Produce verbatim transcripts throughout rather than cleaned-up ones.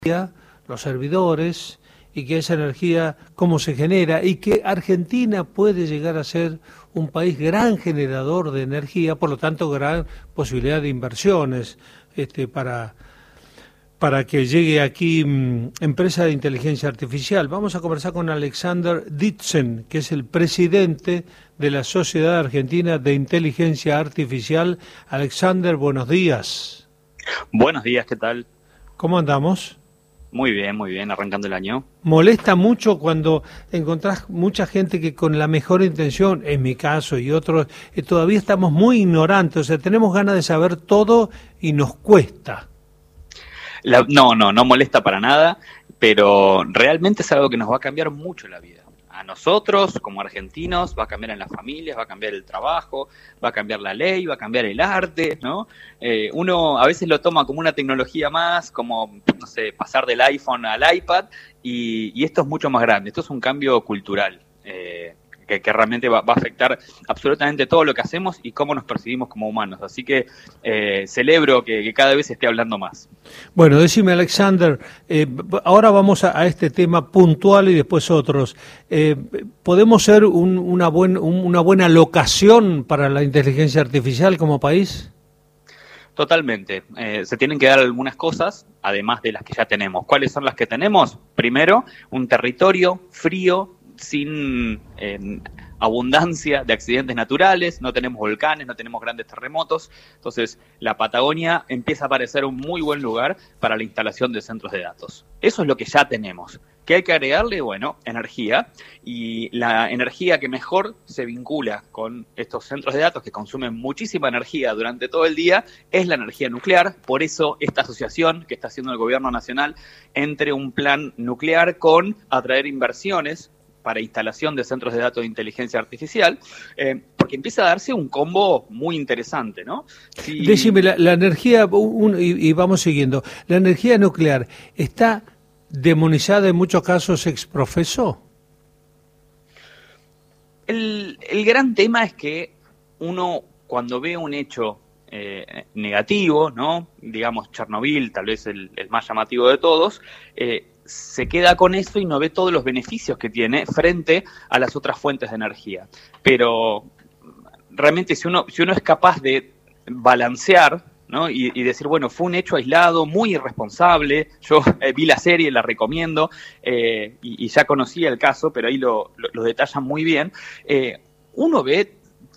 los servidores, y que esa energía, cómo se genera, y que Argentina puede llegar a ser un país gran generador de energía, por lo tanto gran posibilidad de inversiones este, para, para que llegue aquí mmm, empresa de inteligencia artificial. Vamos a conversar con Alexander Ditzen, que es el presidente de la Sociedad Argentina de Inteligencia Artificial. Alexander, buenos días. Buenos días, ¿qué tal? ¿Cómo andamos? Muy bien, muy bien, arrancando el año. ¿Molesta mucho cuando encontrás mucha gente que con la mejor intención, en mi caso y otros, eh, todavía estamos muy ignorantes, o sea, tenemos ganas de saber todo y nos cuesta? La, no, no, no molesta para nada, pero realmente es algo que nos va a cambiar mucho la vida. A nosotros, como argentinos, va a cambiar en las familias, va a cambiar el trabajo, va a cambiar la ley, va a cambiar el arte, ¿no? Eh, uno a veces lo toma como una tecnología más, como, no sé, pasar del iPhone al iPad, y, y esto es mucho más grande, esto es un cambio cultural, eh, que, que realmente va, va a afectar absolutamente todo lo que hacemos y cómo nos percibimos como humanos. Así que eh, celebro que, que cada vez se esté hablando más. Bueno, decime, Alexander, eh, ahora vamos a, a este tema puntual y después otros. Eh, ¿Podemos ser un, una, buen, un, una buena locación para la inteligencia artificial como país? Totalmente. Eh, se tienen que dar algunas cosas, además de las que ya tenemos. ¿Cuáles son las que tenemos? Primero, un territorio frío, sin eh, abundancia de accidentes naturales, no tenemos volcanes, no tenemos grandes terremotos, entonces la Patagonia empieza a parecer un muy buen lugar para la instalación de centros de datos. Eso es lo que ya tenemos. ¿Qué hay que agregarle? Bueno, energía, y la energía que mejor se vincula con estos centros de datos que consumen muchísima energía durante todo el día es la energía nuclear. Por eso esta asociación que está haciendo el gobierno nacional entre un plan nuclear con atraer inversiones para instalación de centros de datos de inteligencia artificial, eh, porque empieza a darse un combo muy interesante, ¿no? Si... Decime, la, la energía, un, y, y vamos siguiendo, ¿la energía nuclear está demonizada en muchos casos ex profeso? El, el gran tema es que uno, cuando ve un hecho eh, negativo, ¿no? Digamos, Chernobyl, tal vez el, el más llamativo de todos, eh, se queda con eso y no ve todos los beneficios que tiene frente a las otras fuentes de energía. Pero realmente si uno, si uno es capaz de balancear, ¿no? y, y decir, bueno, fue un hecho aislado, muy irresponsable, yo eh, vi la serie, la recomiendo, eh, y, y ya conocía el caso, pero ahí lo, lo, lo detallan muy bien, eh, uno ve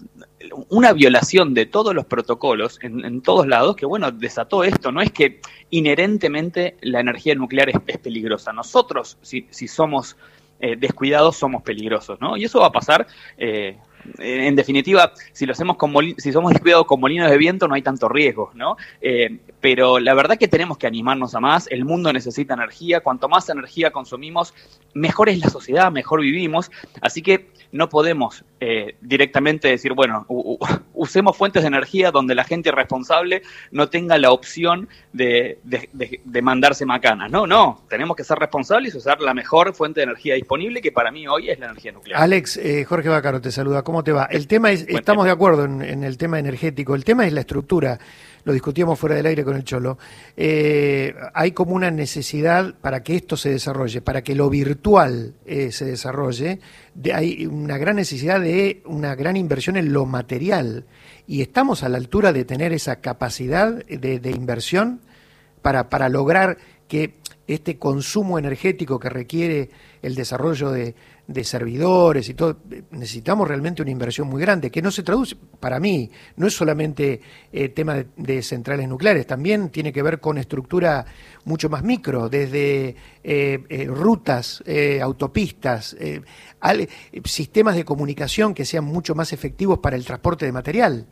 una violación de todos los protocolos en, en todos lados que, bueno, desató esto. No es que inherentemente la energía nuclear es, es peligrosa. Nosotros, si, si somos eh, descuidados, somos peligrosos, ¿no? Y eso va a pasar, eh, en definitiva, si lo hacemos con moli- si somos descuidados con molinos de viento, no hay tanto riesgo, ¿no? Eh, pero la verdad que tenemos que animarnos a más. El mundo necesita energía. Cuanto más energía consumimos, mejor es la sociedad, mejor vivimos. Así que no podemos eh, directamente decir, bueno, u- u- usemos fuentes de energía donde la gente irresponsable no tenga la opción de, de, de, de mandarse macanas. No, no, tenemos que ser responsables y usar la mejor fuente de energía disponible, que para mí hoy es la energía nuclear. Alex, eh, Jorge Bacaro te saluda, ¿cómo te va? El tema es, Buen estamos tema. de acuerdo en, en el tema energético, el tema es la estructura. Lo discutíamos fuera del aire con el Cholo. Eh, hay como una necesidad para que esto se desarrolle, para que lo virtual eh, se desarrolle. De, hay una gran necesidad de una gran inversión en lo material. Y estamos a la altura de tener esa capacidad de, de inversión para, para lograr que este consumo energético que requiere el desarrollo de, de servidores y todo, necesitamos realmente una inversión muy grande, que no se traduce, para mí, no es solamente eh, tema de, de centrales nucleares, también tiene que ver con estructura mucho más micro, desde eh, eh, rutas, eh, autopistas, eh, al, eh, sistemas de comunicación que sean mucho más efectivos para el transporte de material.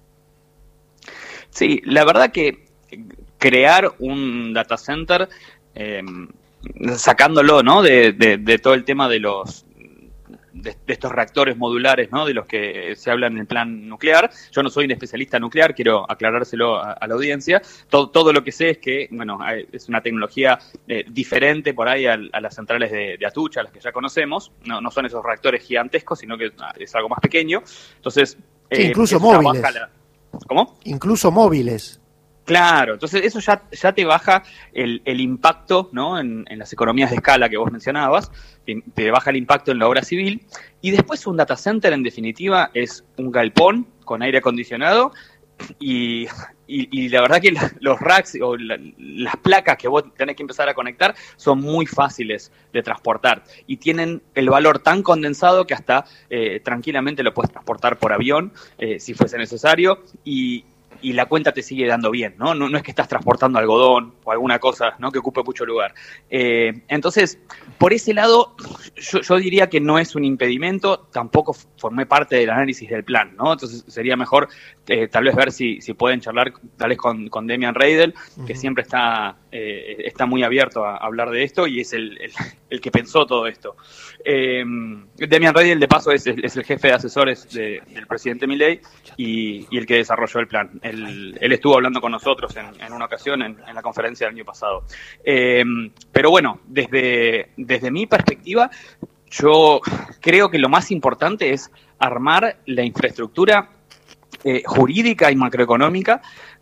Sí, la verdad que crear un data center, eh, sacándolo, ¿no? de, de, de todo el tema de los de, de estos reactores modulares, ¿no? De los que se habla en el plan nuclear. Yo no soy un especialista nuclear, quiero aclarárselo a, a la audiencia. Todo, todo lo que sé es que, bueno, es una tecnología eh, diferente por ahí a, a las centrales de, de Atucha, las que ya conocemos. No, no son esos reactores gigantescos, sino que es algo más pequeño. Entonces, Sí, eh, incluso eso móviles. trabaja la... ¿Cómo? Incluso móviles. Claro, entonces eso ya, ya te baja el, el impacto, ¿no? en, en las economías de escala que vos mencionabas, te, te baja el impacto en la obra civil, y después un data center, en definitiva, es un galpón con aire acondicionado, y, y, y la verdad que la, los racks o la, las placas que vos tenés que empezar a conectar son muy fáciles de transportar, y tienen el valor tan condensado que hasta eh, tranquilamente lo puedes transportar por avión, eh, si fuese necesario, y y la cuenta te sigue dando bien, ¿no? No, no es que estás transportando algodón o alguna cosa, ¿no? que ocupe mucho lugar. Eh, entonces, por ese lado, yo, yo diría que no es un impedimento, tampoco formé parte del análisis del plan, ¿no? Entonces sería mejor eh, tal vez ver si, si pueden charlar tal vez con, con Demian Reidel, uh-huh. que siempre está, eh, está muy abierto a, a hablar de esto y es el, el, el que pensó todo esto. Eh, Demian Reidel, de paso, es, es el jefe de asesores de, del presidente Milei y, y el que desarrolló el plan. Él, él estuvo hablando con nosotros en, en una ocasión en, en la conferencia del año pasado. Eh, pero bueno, desde, desde mi perspectiva, yo creo que lo más importante es armar la infraestructura eh, jurídica y macroeconómica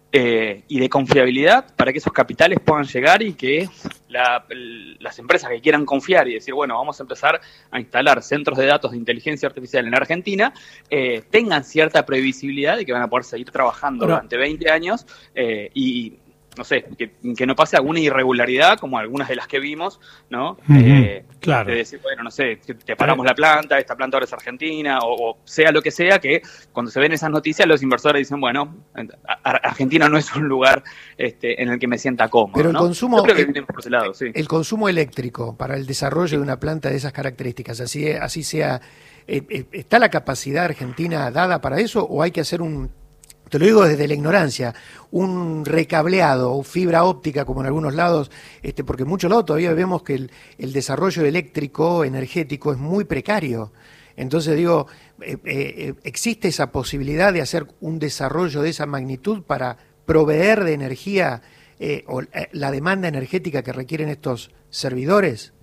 eh, y de confiabilidad para que esos capitales puedan llegar y que la, las empresas que quieran confiar y decir, bueno, vamos a empezar a instalar centros de datos de inteligencia artificial en Argentina, eh, tengan cierta previsibilidad de que van a poder seguir trabajando bueno. durante veinte años eh, y, no sé, que, que no pase alguna irregularidad como algunas de las que vimos, ¿no? Uh-huh, eh, claro. De decir, bueno, no sé, te paramos la planta, esta planta ahora es argentina, o, o sea lo que sea, que cuando se ven esas noticias los inversores dicen, bueno, Argentina no es un lugar este, en el que me sienta cómodo. Pero el ¿no? consumo, Yo creo que el, viene por ese lado, sí. el consumo eléctrico para el desarrollo de una planta de esas características, así, así sea, eh, ¿está la capacidad argentina dada para eso o hay que hacer un... Te lo digo desde la ignorancia, un recableado o fibra óptica como en algunos lados, este, porque en muchos lados todavía vemos que el, el desarrollo eléctrico, energético es muy precario. Entonces digo, eh, eh, ¿existe esa posibilidad de hacer un desarrollo de esa magnitud para proveer de energía eh, o eh, la demanda energética que requieren estos servidores?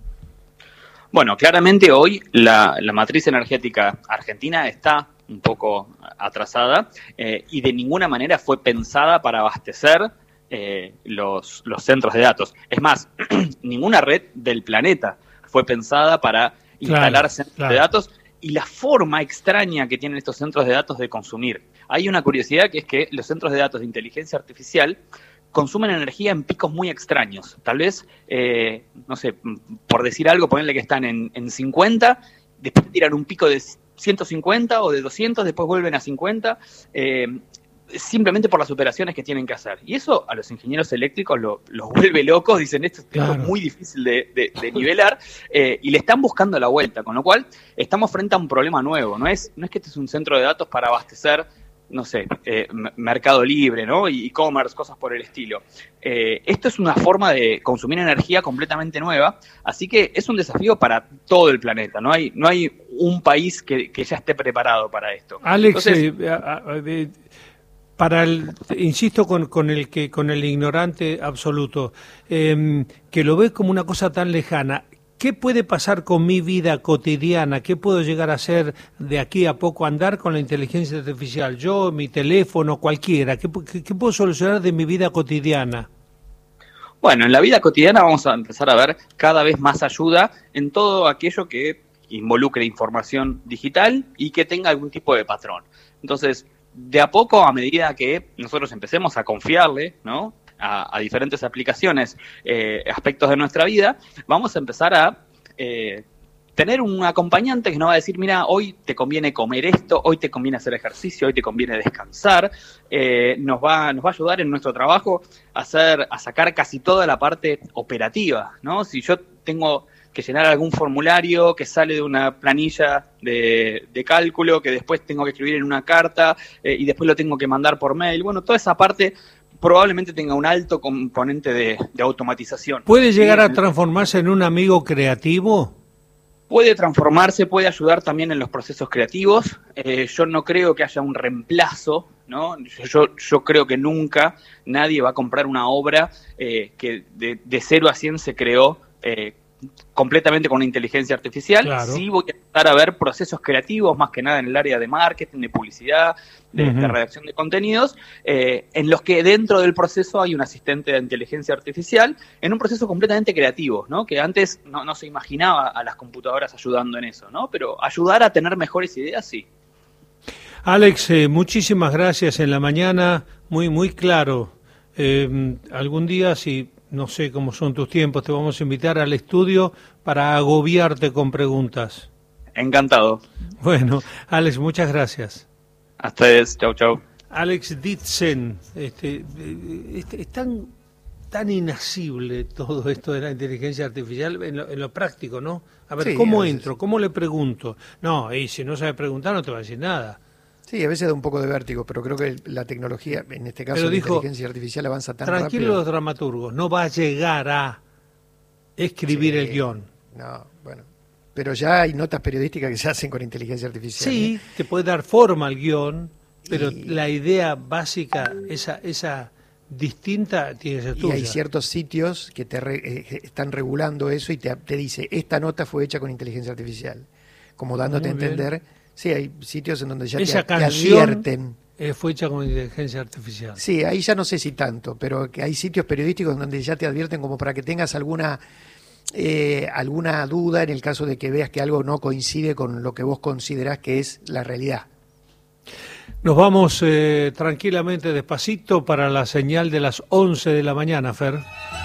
Bueno, claramente hoy la, la matriz energética argentina está un poco atrasada eh, y de ninguna manera fue pensada para abastecer eh, los, los centros de datos. Es más, ninguna red del planeta fue pensada para instalar claro, centros claro. de datos y la forma extraña que tienen estos centros de datos de consumir. Hay una curiosidad que es que los centros de datos de inteligencia artificial consumen energía en picos muy extraños. Tal vez, eh, no sé, por decir algo, ponerle que están en, en cincuenta, después tiran un pico de ciento cincuenta o de doscientos, después vuelven a cincuenta, eh, simplemente por las operaciones que tienen que hacer. Y eso a los ingenieros eléctricos lo, los vuelve locos, dicen esto, claro. esto es muy difícil de, de, de nivelar, eh, y le están buscando la vuelta, con lo cual estamos frente a un problema nuevo. No es, no es que este es un centro de datos para abastecer, no sé, eh, Mercado Libre, ¿no? Y e-commerce, cosas por el estilo. Eh, esto es una forma de consumir energía completamente nueva, así que es un desafío para todo el planeta. No hay, no hay un país que, que ya esté preparado para esto. Alex, Entonces, eh, a, a, eh, para el, insisto con, con el que con el ignorante absoluto, eh, que lo ves como una cosa tan lejana. ¿Qué puede pasar con mi vida cotidiana? ¿Qué puedo llegar a hacer de aquí a poco andar con la inteligencia artificial? Yo, mi teléfono, cualquiera. ¿Qué, qué, qué puedo solucionar de mi vida cotidiana? Bueno, en la vida cotidiana vamos a empezar a ver cada vez más ayuda en todo aquello que involucre información digital y que tenga algún tipo de patrón. Entonces, de a poco, a medida que nosotros empecemos a confiarle, ¿no?, A, a diferentes aplicaciones, eh, aspectos de nuestra vida, vamos a empezar a eh, tener un acompañante que nos va a decir, mira, hoy te conviene comer esto, hoy te conviene hacer ejercicio, hoy te conviene descansar, eh, nos va, nos va a ayudar en nuestro trabajo a hacer, a sacar casi toda la parte operativa, ¿no? Si yo tengo que llenar algún formulario que sale de una planilla de, de cálculo, que después tengo que escribir en una carta eh, y después lo tengo que mandar por mail, bueno, toda esa parte probablemente tenga un alto componente de, de automatización. ¿Puede llegar a transformarse en un amigo creativo? Puede transformarse, puede ayudar también en los procesos creativos. Eh, yo no creo que haya un reemplazo, ¿no? Yo, yo creo que nunca nadie va a comprar una obra eh, que de, de cero a cien se creó eh, completamente con una inteligencia artificial. Claro. Sí voy a empezar a ver procesos creativos, más que nada en el área de marketing, de publicidad, de, uh-huh. de redacción de contenidos, eh, en los que dentro del proceso hay un asistente de inteligencia artificial, en un proceso completamente creativo, ¿no? Que antes no, no se imaginaba a las computadoras ayudando en eso, ¿no? Pero ayudar a tener mejores ideas, sí. Alex, eh, muchísimas gracias en la mañana, muy, muy claro. Eh, algún día, si no sé cómo son tus tiempos, te vamos a invitar al estudio para agobiarte con preguntas. Encantado. Bueno, Alex, muchas gracias. A ustedes, chau, chau. Alex Ditzen, este, este, es tan, tan inasible todo esto de la inteligencia artificial en lo, en lo práctico, ¿no? A ver, sí, ¿cómo a entro? ¿Cómo le pregunto? No, y si no sabe preguntar no te va a decir nada. Sí, a veces da un poco de vértigo, pero creo que la tecnología, en este caso pero la dijo, inteligencia artificial avanza tan tranquilo rápido. Los dramaturgos, no va a llegar a escribir sí, el guión. No, bueno, pero ya hay notas periodísticas que se hacen con inteligencia artificial. Sí, ¿eh? te puede dar forma al guión, pero y... la idea básica, esa, esa distinta, tiene que ser tuya. Y hay ciertos sitios que te re, eh, están regulando eso y te, te dice, esta nota fue hecha con inteligencia artificial, como dándote a entender... Bien. Sí, hay sitios en donde ya Esa te, te advierten. Eh, fue hecha con inteligencia artificial. Sí, ahí ya no sé si tanto, pero que hay sitios periodísticos donde ya te advierten como para que tengas alguna eh, alguna duda en el caso de que veas que algo no coincide con lo que vos considerás que es la realidad. Nos vamos eh, tranquilamente despacito para la señal de las once de la mañana, Fer.